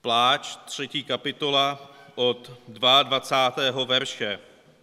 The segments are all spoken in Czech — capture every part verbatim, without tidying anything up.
Pláč, třetí kapitola od dvacátého druhého verše.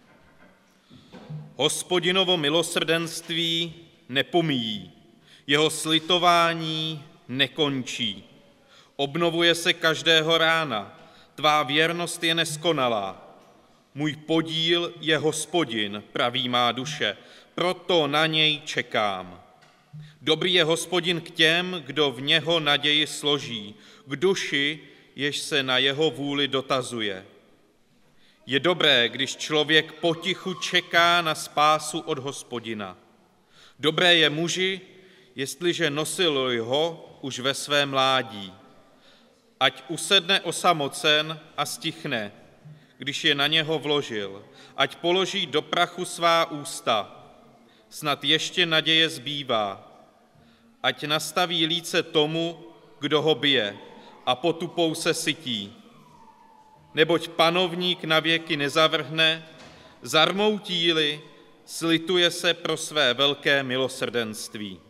Hospodinovo milosrdenství nepomíjí, jeho slitování nekončí. Obnovuje se každého rána, tvá věrnost je neskonalá. Můj podíl je Hospodin, praví má duše, proto na něj čekám. Dobrý je Hospodin k těm, kdo v něho naději složí, k duši, jež se na jeho vůli dotazuje. Je dobré, když člověk potichu čeká na spásu od Hospodina. Dobré je muži, jestliže nosil ho už ve své mládí. Ať usedne osamocen a stichne, když je na něho vložil. Ať položí do prachu svá ústa, snad ještě naděje zbývá. Ať nastaví líce tomu, kdo ho bije, a potupou se sytí. Neboť panovník navěky nezavrhne, zarmoutí-li, slituje se pro své velké milosrdenství.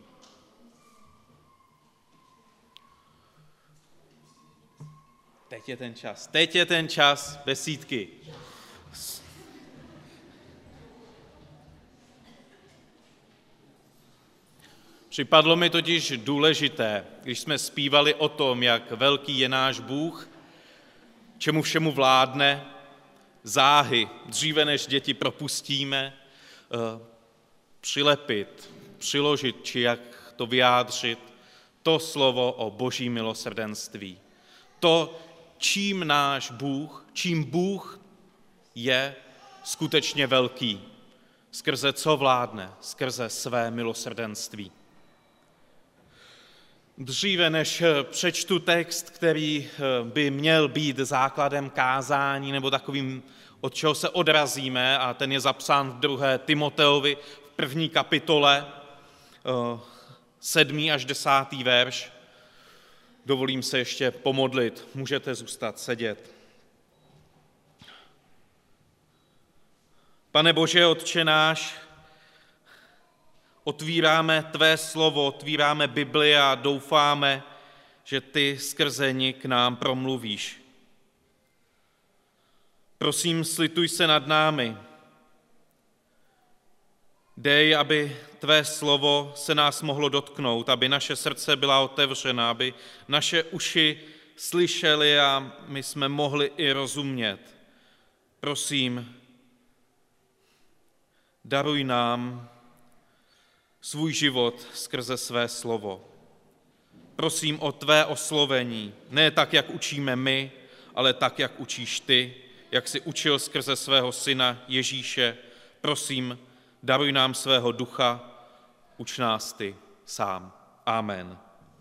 Teď je ten čas, teď je ten čas besídky. Připadlo mi totiž důležité, když jsme zpívali o tom, jak velký je náš Bůh, čemu všemu vládne, záhy, dříve než děti propustíme, přilepit, přiložit, či jak to vyjádřit, to slovo o boží milosrdenství. To, čím náš Bůh, čím Bůh je skutečně velký, skrze co vládne, skrze své milosrdenství. Dříve než přečtu text, který by měl být základem kázání nebo takovým, od čeho se odrazíme, a ten je zapsán v druhé Timoteovi v první kapitole, sedmý až desátý verš, dovolím se ještě pomodlit, můžete zůstat sedět. Pane Bože, Otče náš, otvíráme tvé slovo, otvíráme Bibli a doufáme, že ty skrze ní k nám promluvíš. Prosím, slituj se nad námi. Dej, aby tvé slovo se nás mohlo dotknout, aby naše srdce byla otevřena, aby naše uši slyšely a my jsme mohli i rozumět. Prosím, daruj nám svůj život skrze své slovo. Prosím o tvé oslovení, ne tak, jak učíme my, ale tak, jak učíš ty, jak jsi učil skrze svého syna Ježíše. Prosím, daruj nám svého ducha, uč nás ty sám. Amen.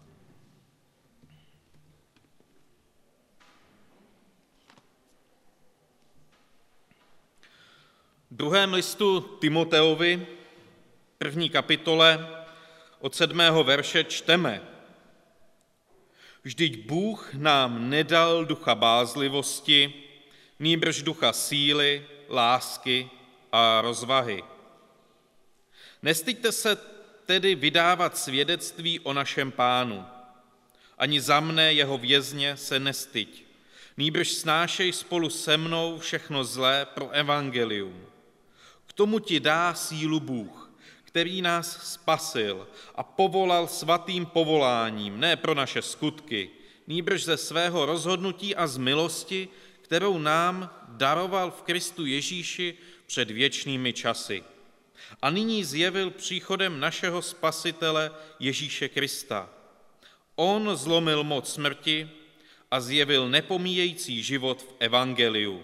V druhém listu Timoteovi, první kapitole, od sedmého verše čteme: Vždyť Bůh nám nedal ducha bázlivosti, nýbrž ducha síly, lásky a rozvahy. Nestyďte se tedy vydávat svědectví o našem Pánu. Ani za mne, jeho vězně, se nestyď. Nýbrž snášej spolu se mnou všechno zlé pro evangelium. K tomu ti dá sílu Bůh, který nás spasil a povolal svatým povoláním, ne pro naše skutky, nýbrž ze svého rozhodnutí a z milosti, kterou nám daroval v Kristu Ježíši před věčnými časy. A nyní zjevil příchodem našeho Spasitele Ježíše Krista. On zlomil moc smrti a zjevil nepomíjející život v evangeliu.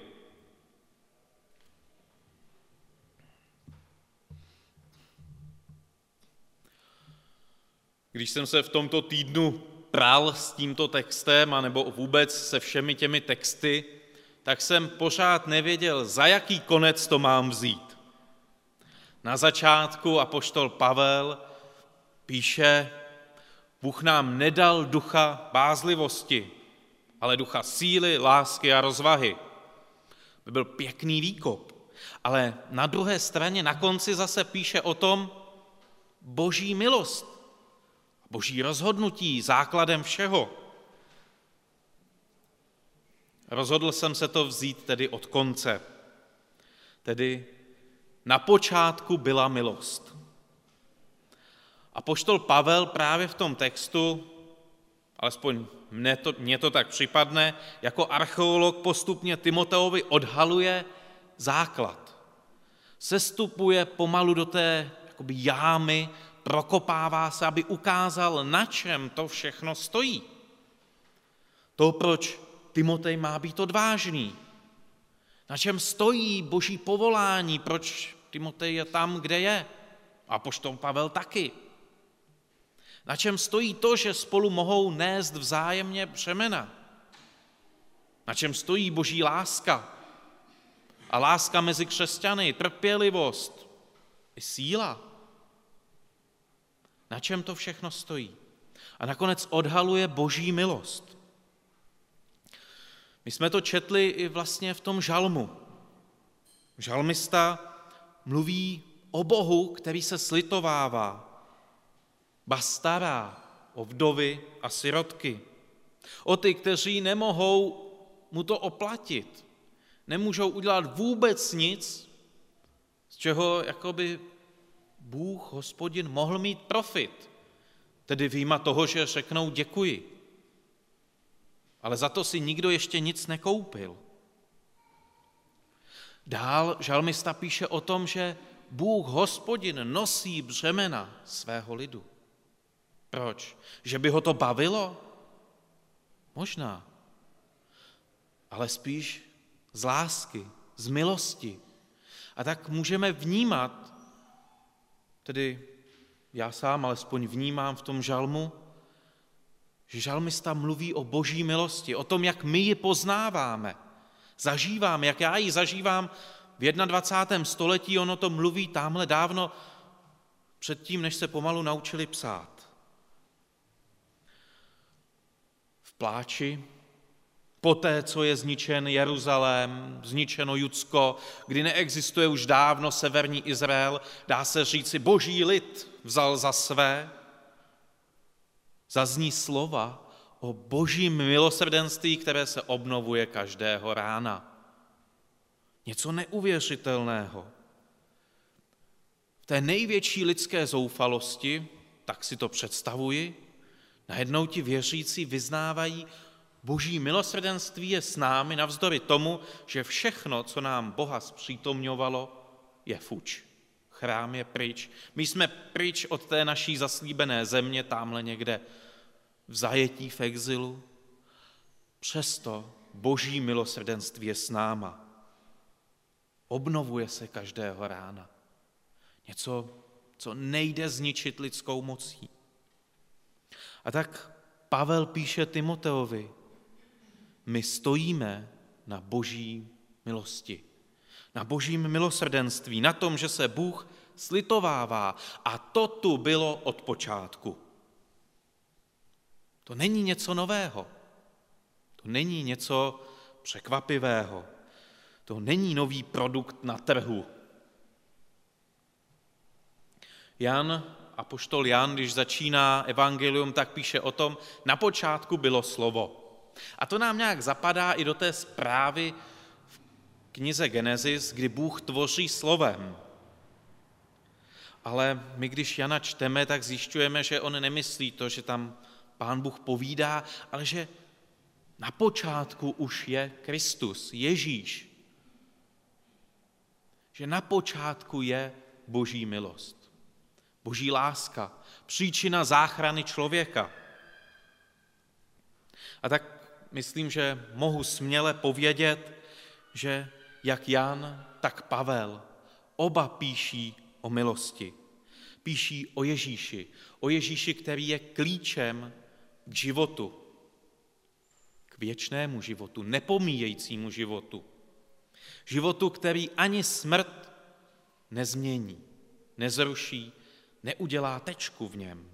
Když jsem se v tomto týdnu pral s tímto textem, anebo vůbec se všemi těmi texty, tak jsem pořád nevěděl, za jaký konec to mám vzít. Na začátku apoštol Pavel píše: Bůh nám nedal ducha bázlivosti, ale ducha síly, lásky a rozvahy. To byl pěkný výkop. Ale na druhé straně na konci zase píše o tom boží milost, boží rozhodnutí základem všeho. Rozhodl jsem se to vzít tedy od konce. Tedy na počátku byla milost. Apoštol Pavel právě v tom textu, alespoň mně to, mně to tak připadne, jako archeolog postupně Timoteovi odhaluje základ. Sestupuje pomalu do té jakoby jámy, prokopává se, aby ukázal, na čem to všechno stojí. To, proč Timotej má být odvážný. Na čem stojí boží povolání, proč Timotej je tam, kde je. A apoštol Pavel taky. Na čem stojí to, že spolu mohou nést vzájemně břemena. Na čem stojí boží láska. A láska mezi křesťany, trpělivost i síla. Na čem to všechno stojí. A nakonec odhaluje boží milost. My jsme to četli i vlastně v tom žalmu. Žalmista mluví o Bohu, který se slitovává, ba stará o vdovy a sirotky. O ty, kteří nemohou mu to oplatit. Nemůžou udělat vůbec nic, z čeho jakoby Bůh, Hospodin, mohl mít profit. Tedy vyjma toho, že řeknou děkuji. Ale za to si nikdo ještě nic nekoupil. Dál žalmista píše o tom, že Bůh, Hospodin, nosí břemena svého lidu. Proč? Že by ho to bavilo? Možná. Ale spíš z lásky, z milosti. A tak můžeme vnímat, tedy já sám alespoň vnímám v tom žalmu, že žalmista mluví o boží milosti, o tom, jak my ji poznáváme, zažíváme, jak já ji zažívám v dvacátém prvním století, ono to mluví tamhle dávno předtím, než se pomalu naučili psát. V pláči, poté, co je zničen Jeruzalém, zničeno Judsko, kdy neexistuje už dávno severní Izrael, dá se říci, boží lid vzal za své, zazní slova o božím milosrdenství, které se obnovuje každého rána. Něco neuvěřitelného. V té největší lidské zoufalosti, tak si to představuji, najednou ti věřící vyznávají, boží milosrdenství je s námi navzdory tomu, že všechno, co nám Boha zpřítomňovalo, je fuč. Chrám je pryč. My jsme pryč od té naší zaslíbené země, tamhle někde v zajetí, v exilu. Přesto boží milosrdenství je s náma. Obnovuje se každého rána. Něco, co nejde zničit lidskou mocí. A tak Pavel píše Timoteovi, my stojíme na boží milosti, na božím milosrdenství, na tom, že se Bůh slitovává. A to tu bylo od počátku. To není něco nového. To není něco překvapivého. To není nový produkt na trhu. Jan, apoštol Jan, když začíná evangelium, tak píše o tom, na počátku bylo slovo. A to nám nějak zapadá i do té zprávy v knize Genesis, kdy Bůh tvoří slovem. Ale my, když Jana čteme, tak zjišťujeme, že on nemyslí to, že tam Pán Bůh povídá, ale že na počátku už je Kristus, Ježíš. Že na počátku je boží milost, boží láska, příčina záchrany člověka. A tak myslím, že mohu směle povědět, že jak Jan, tak Pavel oba píší o milosti. Píší o Ježíši, o Ježíši, který je klíčem k životu, k věčnému životu, nepomíjejícímu životu. Životu, který ani smrt nezmění, nezruší, neudělá tečku v něm.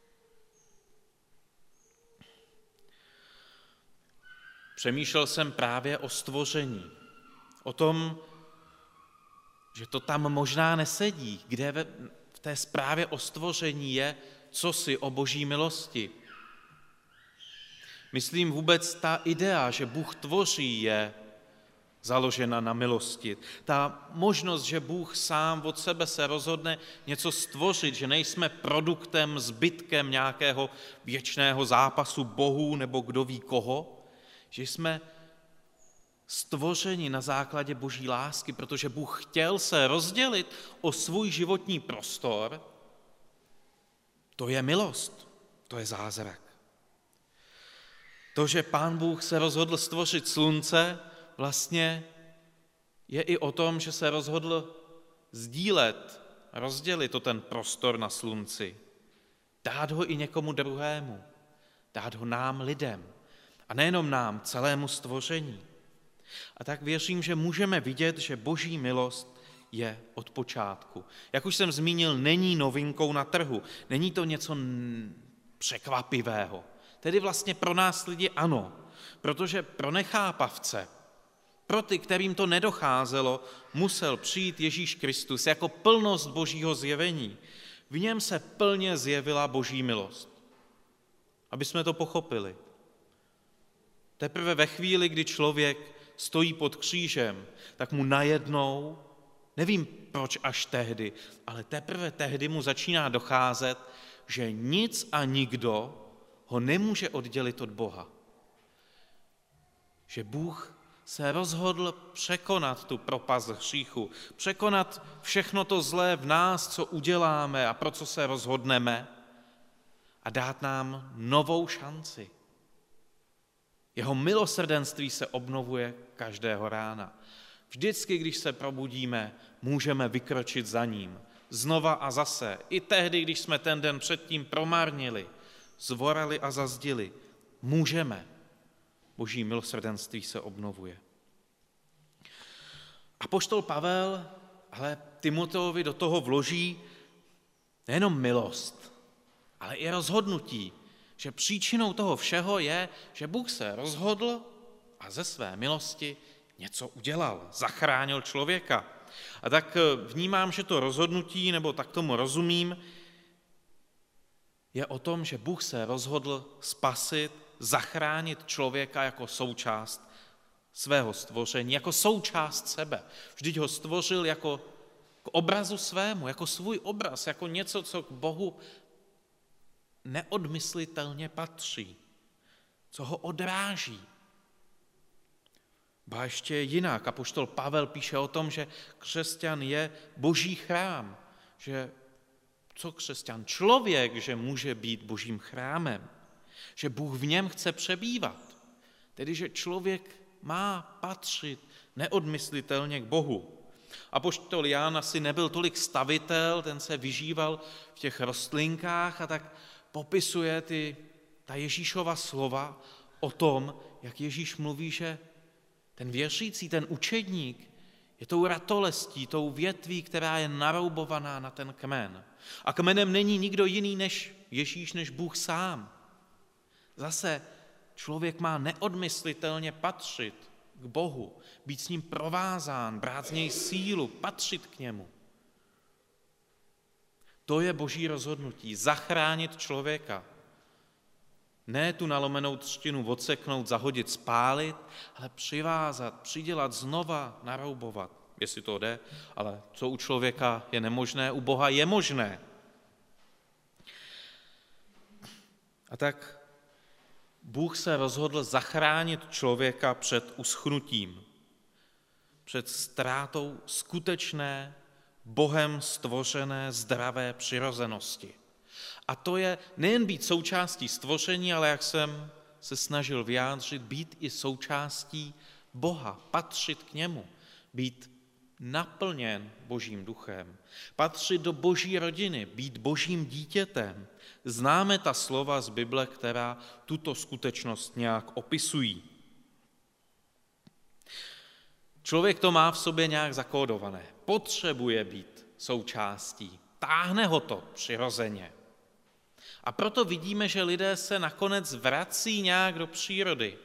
Přemýšlel jsem právě o stvoření, o tom, že to tam možná nesedí, kde v té zprávě o stvoření je cosi o boží milosti. Myslím vůbec ta idea, že Bůh tvoří, je založena na milosti. Ta možnost, že Bůh sám od sebe se rozhodne něco stvořit, že nejsme produktem, zbytkem nějakého věčného zápasu bohů nebo kdo ví koho, že jsme stvořeni na základě boží lásky, protože Bůh chtěl se rozdělit o svůj životní prostor, to je milost, to je zázrak. To, že Pán Bůh se rozhodl stvořit slunce, vlastně je i o tom, že se rozhodl sdílet, rozdělit to ten prostor na slunci, dát ho i někomu druhému, dát ho nám lidem a nejenom nám, celému stvoření. A tak věřím, že můžeme vidět, že boží milost je od počátku. Jak už jsem zmínil, není novinkou na trhu, není to něco překvapivého. Tedy vlastně pro nás lidi ano, protože pro nechápavce, pro ty, kterým to nedocházelo, musel přijít Ježíš Kristus jako plnost božího zjevení. V něm se plně zjevila boží milost. Aby jsme to pochopili. Teprve ve chvíli, kdy člověk stojí pod křížem, tak mu najednou, nevím proč až tehdy, ale teprve tehdy mu začíná docházet, že nic a nikdo ho nemůže oddělit od Boha. Že Bůh se rozhodl překonat tu propast hříchu, překonat všechno to zlé v nás, co uděláme a pro co se rozhodneme a dát nám novou šanci. Jeho milosrdenství se obnovuje každého rána. Vždycky, když se probudíme, můžeme vykročit za ním. Znova a zase. I tehdy, když jsme ten den předtím promarnili, zvorali a zazdili, můžeme. Boží milosrdenství se obnovuje. Apoštol Pavel, ale Timoteovi do toho vloží nejenom milost, ale i rozhodnutí, že příčinou toho všeho je, že Bůh se rozhodl a ze své milosti něco udělal, zachránil člověka. A tak vnímám, že to rozhodnutí, nebo tak tomu rozumím, je o tom, že Bůh se rozhodl spasit, zachránit člověka jako součást svého stvoření, jako součást sebe. Vždyť ho stvořil jako k obrazu svému, jako svůj obraz, jako něco, co k Bohu neodmyslitelně patří, co ho odráží. Ba ještě jinak, apoštol Pavel píše o tom, že křesťan je boží chrám, že co křesťan? Člověk, že může být božím chrámem, že Bůh v něm chce přebývat, tedy že člověk má patřit neodmyslitelně k Bohu. Apoštol Jan asi nebyl tolik stavitel, ten se vyžíval v těch rostlinkách a tak popisuje ty, ta Ježíšova slova o tom, jak Ježíš mluví, že ten věřící, ten učedník je tou ratolestí, tou větví, která je naroubovaná na ten kmen. A kmenem není nikdo jiný než Ježíš, než Bůh sám. Zase člověk má neodmyslitelně patřit k Bohu, být s ním provázán, brát z něj sílu, patřit k němu. To je boží rozhodnutí, zachránit člověka. Ne tu nalomenou třtinu odseknout, zahodit, spálit, ale přivázat, přidělat, znova naroubovat, jestli to jde, ale co u člověka je nemožné, u Boha je možné. A tak Bůh se rozhodl zachránit člověka před uschnutím, před ztrátou skutečné, Bohem stvořené zdravé přirozenosti. A to je nejen být součástí stvoření, ale jak jsem se snažil vyjádřit, být i součástí Boha, patřit k němu, být naplněn Božím duchem, patřit do Boží rodiny, být Božím dítětem. Známe ta slova z Bible, která tuto skutečnost nějak opisují. Člověk to má v sobě nějak zakódované, potřebuje být součástí, táhne ho to přirozeně. A proto vidíme, že lidé se nakonec vrací nějak do přírody.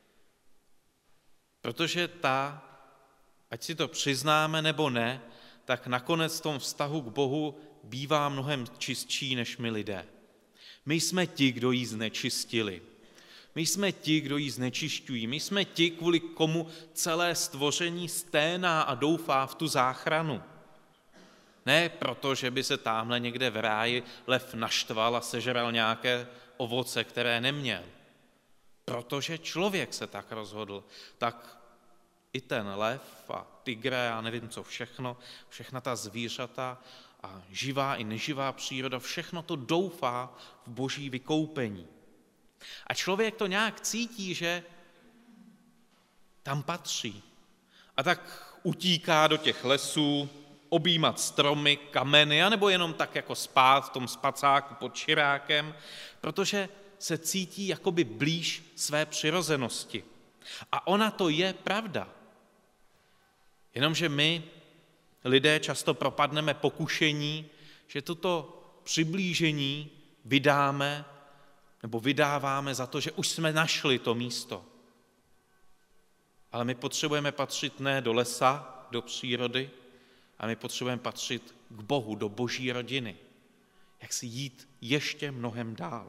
Protože ta, ať si to přiznáme nebo ne, tak nakonec v tom vztahu k Bohu bývá mnohem čistší než my lidé. My jsme ti, kdo ji znečistili. My jsme ti, kdo ji znečišťují. My jsme ti, kvůli komu celé stvoření sténá a doufá v tu záchranu. Ne proto, že by se támhle někde v ráji lev naštval a sežral nějaké ovoce, které neměl. Protože člověk se tak rozhodl, tak i ten lev a tygre a nevím co všechno, všechna ta zvířata a živá i neživá příroda, všechno to doufá v boží vykoupení. A člověk to nějak cítí, že tam patří. A tak utíká do těch lesů, objímat stromy, kameny, anebo jenom tak jako spát v tom spacáku pod čirákem, protože se cítí jakoby blíž své přirozenosti. A ona to je pravda. Jenomže my, lidé, často propadneme pokušení, že toto přiblížení vydáme nebo vydáváme za to, že už jsme našli to místo. Ale my potřebujeme patřit ne do lesa, do přírody, a my potřebujeme patřit k Bohu, do boží rodiny. Jak si jít ještě mnohem dál.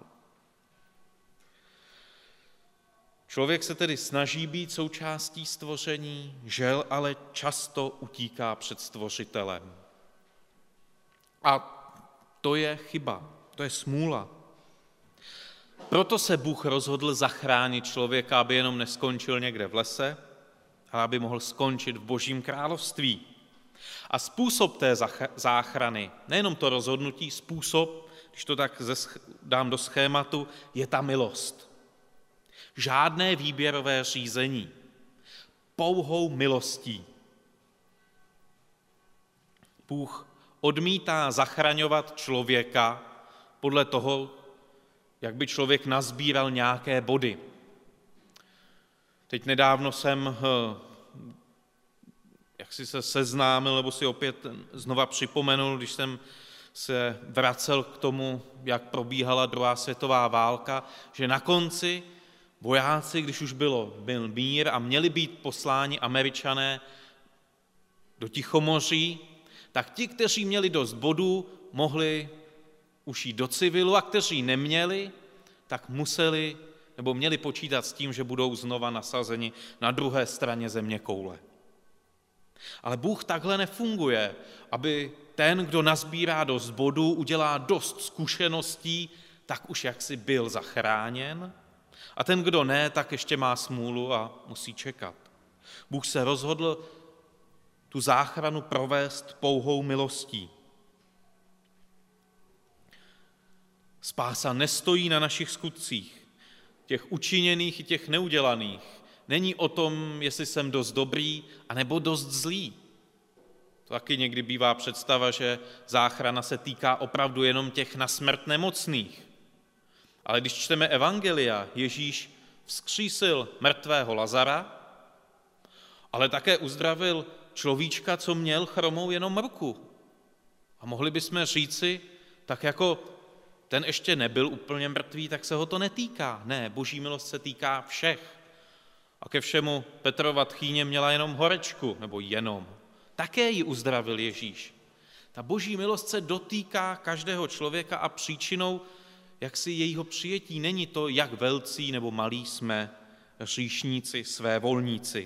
Člověk se tedy snaží být součástí stvoření, žel ale často utíká před stvořitelem. A to je chyba, to je smůla. Proto se Bůh rozhodl zachránit člověka, aby jenom neskončil někde v lese, ale aby mohl skončit v božím království. A způsob té záchrany, nejenom to rozhodnutí, způsob, když to tak dám do schématu, je ta milost. Žádné výběrové řízení, pouhou milostí. Bůh odmítá zachraňovat člověka podle toho, jak by člověk nazbíral nějaké body. Teď nedávno jsem, jak si se seznámil, nebo si opět znova připomenul, když jsem se vracel k tomu, jak probíhala druhá světová válka, že na konci vojáci, když už bylo, byl mír a měli být posláni Američané do Tichomoří, tak ti, kteří měli dost bodů, mohli už jít do civilu a kteří neměli, tak museli nebo měli počítat s tím, že budou znova nasazeni na druhé straně zeměkoule. Ale Bůh takhle nefunguje, aby ten, kdo nazbírá dost bodů, udělá dost zkušeností, tak už jaksi byl zachráněn, a ten, kdo ne, tak ještě má smůlu a musí čekat. Bůh se rozhodl tu záchranu provést pouhou milostí. Spása nestojí na našich skutcích, těch učiněných i těch neudělaných. Není o tom, jestli jsem dost dobrý, anebo dost zlý. To taky někdy bývá představa, že záchrana se týká opravdu jenom těch na smrt nemocných. Ale když čteme evangelia, Ježíš vzkřísil mrtvého Lazara, ale také uzdravil človíčka, co měl chromou jenom ruku. A mohli bychom říci, tak jako ten ještě nebyl úplně mrtvý, tak se ho to netýká. Ne, boží milost se týká všech. A ke všemu Petrova tchýně měla jenom horečku, nebo jenom. Také ji uzdravil Ježíš. Ta boží milost se dotýká každého člověka a příčinou jaksi jejího přijetí není to, jak velcí nebo malí jsme hříšníci, svévolníci.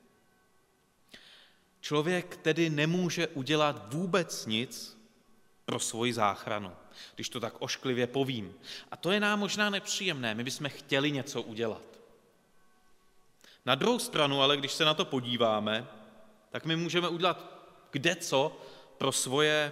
Člověk tedy nemůže udělat vůbec nic pro svoji záchranu, když to tak ošklivě povím. A to je nám možná nepříjemné, my bychom chtěli něco udělat. Na druhou stranu, ale když se na to podíváme, tak my můžeme udělat kdeco pro svoje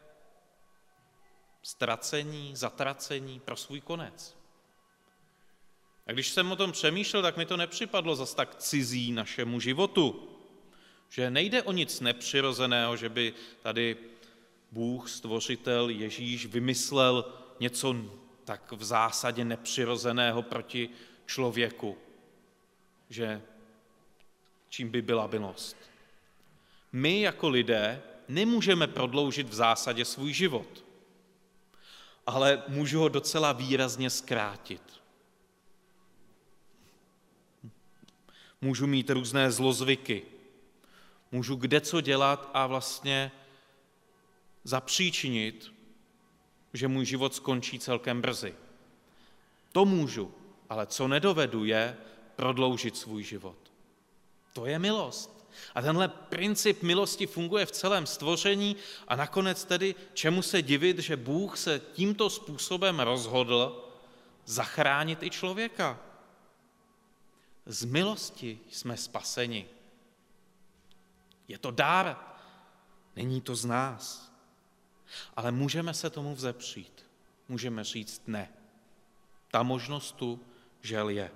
ztracení, zatracení, pro svůj konec. A když jsem o tom přemýšlel, tak mi to nepřipadlo zas tak cizí našemu životu. Že nejde o nic nepřirozeného, že by tady Bůh, stvořitel, Ježíš vymyslel něco tak v zásadě nepřirozeného proti člověku, že čím by byla milost. My jako lidé nemůžeme prodloužit v zásadě svůj život, ale můžu ho docela výrazně zkrátit. Můžu mít různé zlozvyky, můžu kdeco dělat a vlastně zapříčinit, že můj život skončí celkem brzy. To můžu, ale co nedovedu, je prodloužit svůj život. To je milost. A tenhle princip milosti funguje v celém stvoření a nakonec tedy čemu se divit, že Bůh se tímto způsobem rozhodl zachránit i člověka. Z milosti jsme spaseni. Je to dar, není to z nás. Ale můžeme se tomu vzepřít. Můžeme říct ne. Ta možnost tu žel je.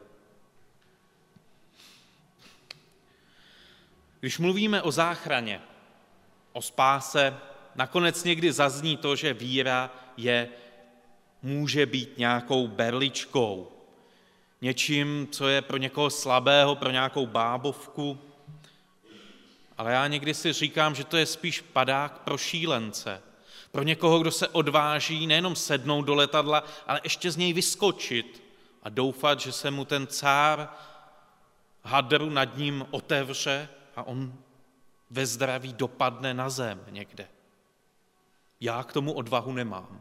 Když mluvíme o záchraně, o spáse, nakonec někdy zazní to, že víra je, může být nějakou berličkou, něčím, co je pro někoho slabého, pro nějakou bábovku. Ale já někdy si říkám, že to je spíš padák pro šílence, pro někoho, kdo se odváží nejenom sednout do letadla, ale ještě z něj vyskočit a doufat, že se mu ten cár hadru nad ním otevře a on ve zdraví dopadne na zem někde. Já k tomu odvahu nemám.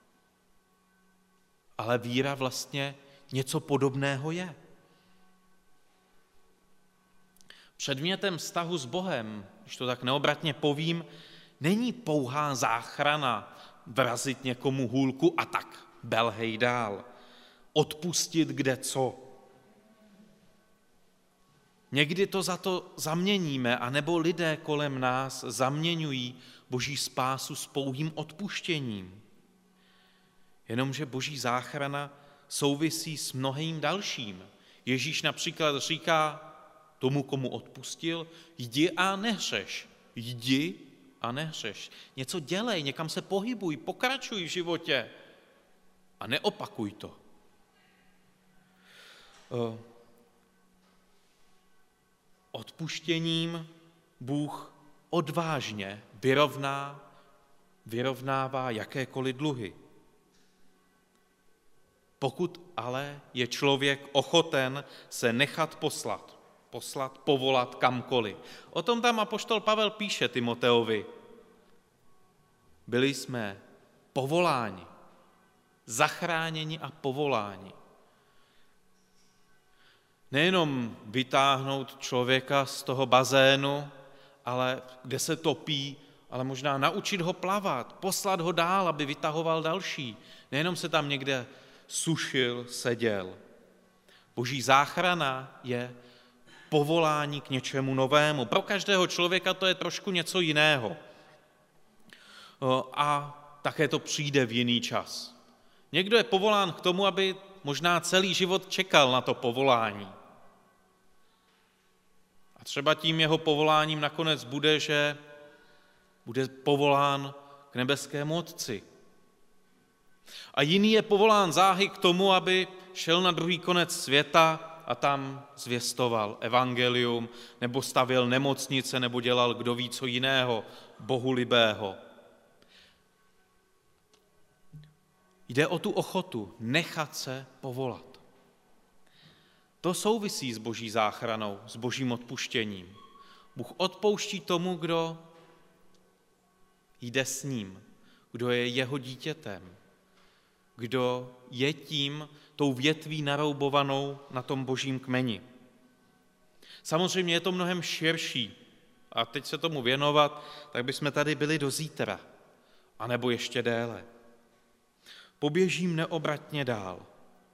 Ale víra vlastně něco podobného je. Předmětem vztahu s Bohem, když to tak neobratně povím, není pouhá záchrana vrazit někomu hůlku a tak belhej dál, odpustit kde co. Někdy to za to zaměníme, anebo lidé kolem nás zaměňují Boží spásu s pouhým odpuštěním. Jenomže Boží záchrana souvisí s mnohým dalším. Ježíš například říká tomu, komu odpustil, jdi a nehřeš, jdi a nehřeš. Něco dělej, někam se pohybuj, pokračuj v životě a neopakuj to. Odpuštěním Bůh odvážně vyrovná, vyrovnává jakékoliv dluhy. Pokud ale je člověk ochoten se nechat poslat, poslat, povolat kamkoliv. O tom tam apoštol Pavel píše Timoteovi. Byli jsme povoláni, zachráněni a povoláni. Nejenom vytáhnout člověka z toho bazénu, ale kde se topí, ale možná naučit ho plavat, poslat ho dál, aby vytahoval další. Nejenom se tam někde sušil, seděl. Boží záchrana je povolání k něčemu novému. Pro každého člověka to je trošku něco jiného. A také to přijde v jiný čas. Někdo je povolán k tomu, aby možná celý život čekal na to povolání. A třeba tím jeho povoláním nakonec bude, že bude povolán k nebeskému Otci. A jiný je povolán záhy k tomu, aby šel na druhý konec světa a tam zvěstoval evangelium, nebo stavěl nemocnice, nebo dělal kdo ví co jiného, bohulibého. Jde o tu ochotu nechat se povolat. To souvisí s Boží záchranou, s Božím odpuštěním. Bůh odpouští tomu, kdo jde s ním, kdo je jeho dítětem, kdo je tím, tou větví naroubovanou na tom Božím kmeni. Samozřejmě je to mnohem širší a teď se tomu věnovat, tak bychom tady byli do zítra, anebo ještě déle. Poběžím neobratně dál.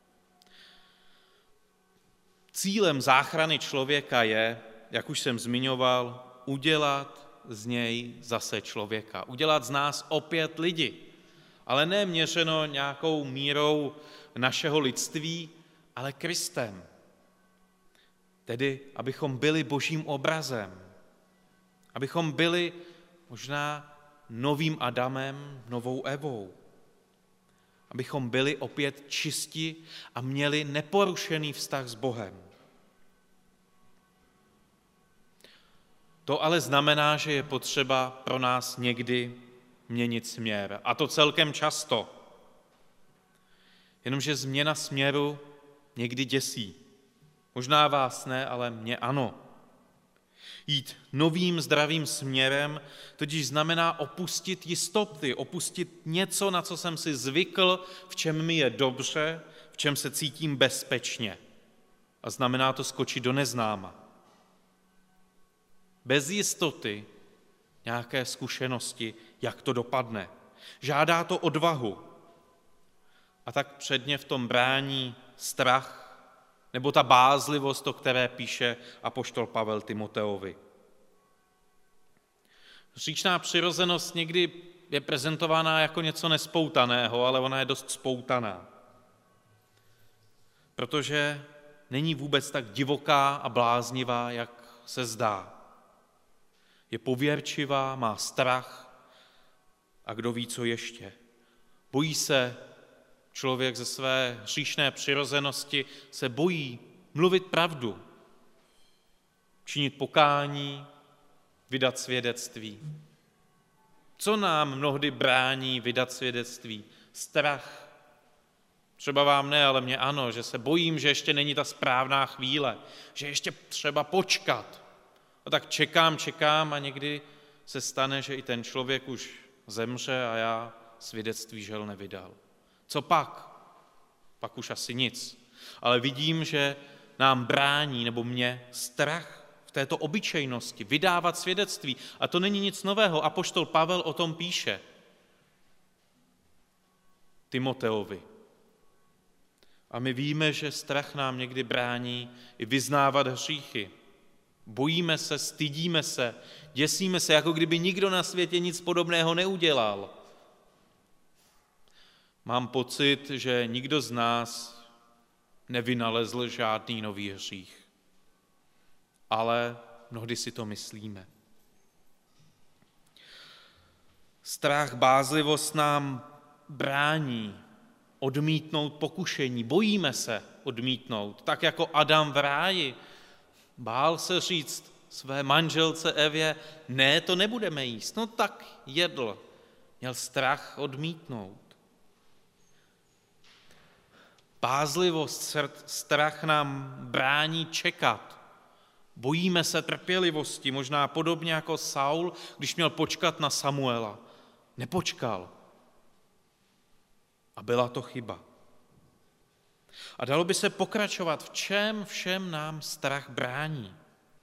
Cílem záchrany člověka je, jak už jsem zmiňoval, udělat z něj zase člověka. Udělat z nás opět lidi, ale ne měřeno nějakou mírou našeho lidství, ale Kristem. Tedy, abychom byli Božím obrazem. Abychom byli možná novým Adamem, novou Evou. Abychom byli opět čisti a měli neporušený vztah s Bohem. To ale znamená, že je potřeba pro nás někdy měnit směr. A to celkem často. Jenomže změna směru někdy děsí. Možná vás ne, ale mě ano. Jít novým zdravým směrem totiž znamená opustit jistoty, opustit něco, na co jsem si zvykl, v čem mi je dobře, v čem se cítím bezpečně. A znamená to skočit do neznáma. Bez jistoty, nějaké zkušenosti, jak to dopadne. Žádá to odvahu. A tak předně v tom brání strach nebo ta bázlivost, o které píše apoštol Pavel Timoteovi. Říčná přirozenost někdy je prezentována jako něco nespoutaného, ale ona je dost spoutaná. Protože není vůbec tak divoká a bláznivá, jak se zdá. Je pověrčivá, má strach a kdo ví, co ještě. Bojí se člověk ze své hříšné přirozenosti, se bojí mluvit pravdu, činit pokání, vydat svědectví. Co nám mnohdy brání vydat svědectví? Strach. Třeba vám ne, ale mě ano, že se bojím, že ještě není ta správná chvíle, že ještě třeba počkat. A tak čekám, čekám a někdy se stane, že i ten člověk už zemře a já svědectví žel nevydal. Co pak? Pak už asi nic. Ale vidím, že nám brání, nebo mě, strach v této obyčejnosti, vydávat svědectví. A to není nic nového. Apoštol Pavel o tom píše Timoteovi. A my víme, že strach nám někdy brání i vyznávat hříchy. Bojíme se, stydíme se, děsíme se, jako kdyby nikdo na světě nic podobného neudělal. Mám pocit, že nikdo z nás nevynalezl žádný nový hřích. Ale mnohdy si to myslíme. Strach, bázlivost nám brání odmítnout pokušení. Bojíme se odmítnout, tak jako Adam v ráji. Bál se říct své manželce Evě, ne, to nebudeme jíst. No tak jedl. Měl strach odmítnout. Bázlivost, strach nám brání čekat. Bojíme se trpělivosti, možná podobně jako Saul, když měl počkat na Samuela. Nepočkal. A byla to chyba. A dalo by se pokračovat, v čem všem nám strach brání.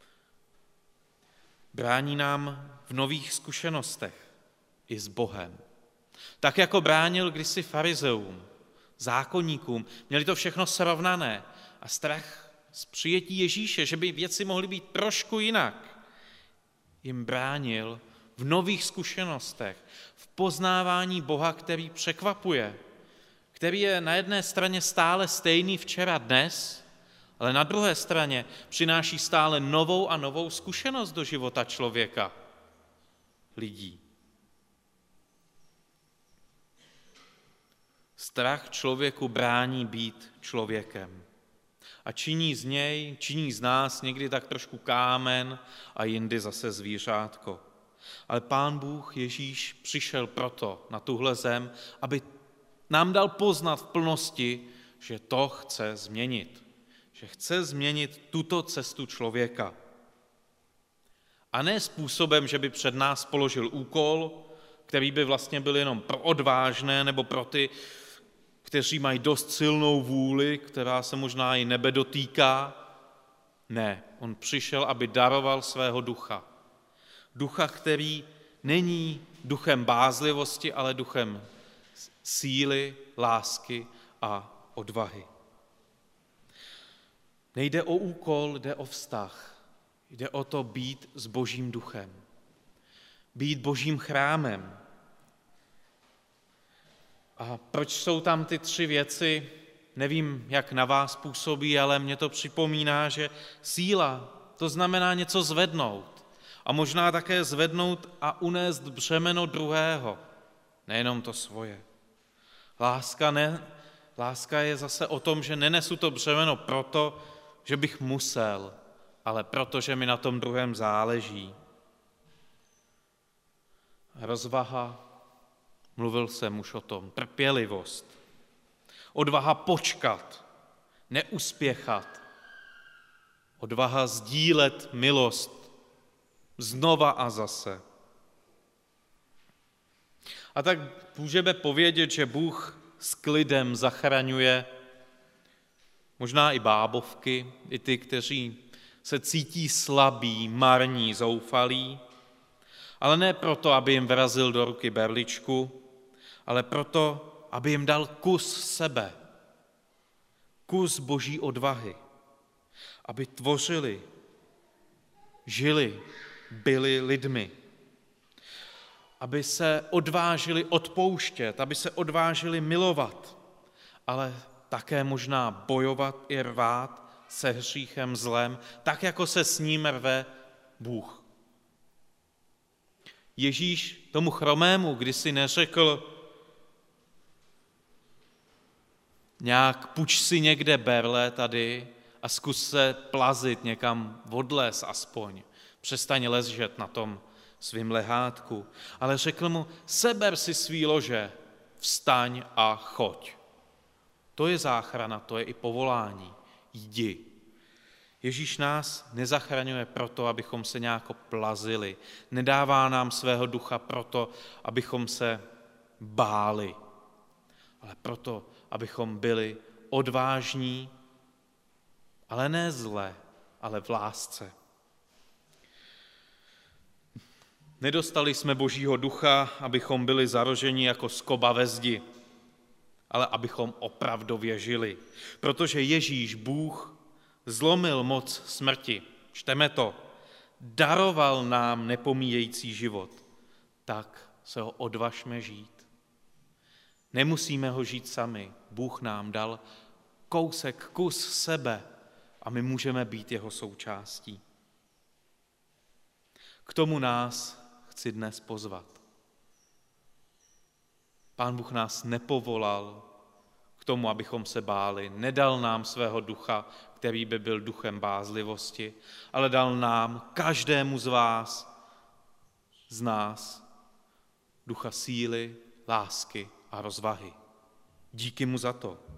Brání nám v nových zkušenostech i s Bohem. Tak jako bránil kdysi farizeům, zákonníkům, měli to všechno srovnané a strach z přijetí Ježíše, že by věci mohly být trošku jinak, jim bránil v nových zkušenostech, v poznávání Boha, který překvapuje, který je na jedné straně stále stejný včera dnes, ale na druhé straně přináší stále novou a novou zkušenost do života člověka, lidí. Strach člověku brání být člověkem a činí z něj, činí z nás někdy tak trošku kámen a jindy zase zvířátko. Ale Pán Bůh Ježíš přišel proto na tuhle zem, aby nám dal poznat v plnosti, že to chce změnit. Že chce změnit tuto cestu člověka. A ne způsobem, že by před nás položil úkol, který by vlastně byl jenom pro odvážné nebo pro ty, kteří mají dost silnou vůli, která se možná i nebe dotýká. Ne, on přišel, aby daroval svého ducha. Ducha, který není duchem bázlivosti, ale duchem síly, lásky a odvahy. Nejde o úkol, jde o vztah. Jde o to být s Božím duchem. Být Božím chrámem. A proč jsou tam ty tři věci? Nevím, jak na vás působí, ale mně to připomíná, že síla, to znamená něco zvednout. A možná také zvednout a unést břemeno druhého, nejenom to svoje. Láska, ne, láska je zase o tom, že nenesu to břemeno proto, že bych musel, ale proto, že mi na tom druhém záleží. Rozvaha, mluvil jsem už o tom, trpělivost, odvaha počkat, neuspěchat, odvaha sdílet milost znova a zase. A tak můžeme povědět, že Bůh s klidem zachraňuje možná i bábovky, i ty, kteří se cítí slabí, marní, zoufalí, ale ne proto, aby jim vrazil do ruky berličku, ale proto, aby jim dal kus sebe, kus boží odvahy, aby tvořili, žili, byli lidmi, aby se odvážili odpouštět, aby se odvážili milovat, ale také možná bojovat i rvát se hříchem zlem, tak jako se s ním rve Bůh. Ježíš tomu chromému kdysi neřekl nějak puč si někde berle tady a zkus se plazit někam odles aspoň. Přestaň ležet na tom svým lehátku. Ale řekl mu, seber si svý lože, vstaň a choď. To je záchrana, to je i povolání. Jdi. Ježíš nás nezachraňuje proto, abychom se nějak plazili. Nedává nám svého ducha proto, abychom se báli, ale proto, abychom byli odvážní, ale ne zle, ale v lásce. Nedostali jsme Božího ducha, abychom byli zaroženi jako skoba ve zdi, ale abychom opravdově žili. Protože Ježíš, Bůh, zlomil moc smrti. Čteme to. Daroval nám nepomíjející život. Tak se ho odvažme žít. Nemusíme ho žít sami. Bůh nám dal kousek, kus sebe a my můžeme být jeho součástí. K tomu nás chci dnes pozvat. Pán Bůh nás nepovolal k tomu, abychom se báli. Nedal nám svého ducha, který by byl duchem bázlivosti, ale dal nám, každému z vás, z nás, ducha síly, lásky a rozvahy. Díky mu za to.